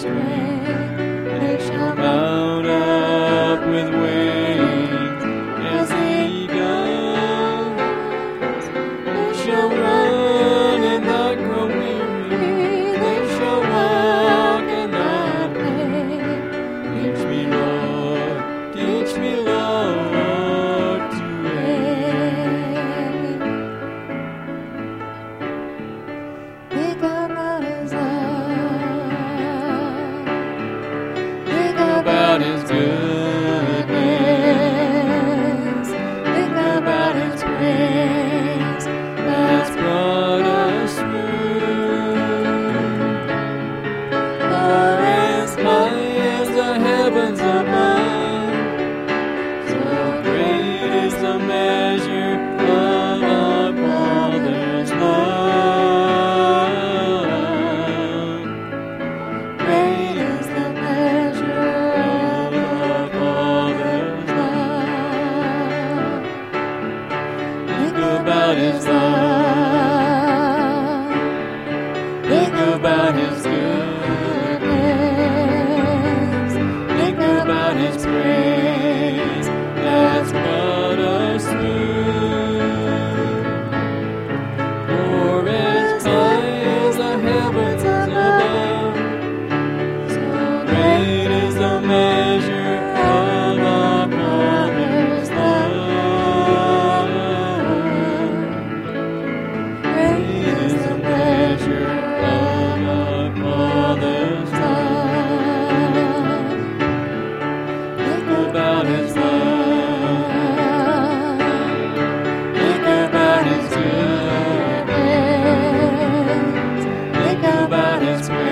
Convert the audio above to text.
strength. They shall mount up with wings as eagles. They shall run and not grow weary. They shall walk and not faint. Teach me, Lord, to wait. Think about His love. Think about His goodness. Think about His grace that's brought us through. For as high as the heavens above, so great is the measure of our Father's love. Great is the measure of our Father's love. Think about His love. Think about His goodness. Think about His grace that's brought us through. For as high as the heavens above, so great is the measure of our Father's love. Great is the measure of our Father's love. Think about His love. Think about His goodness. Think about His grace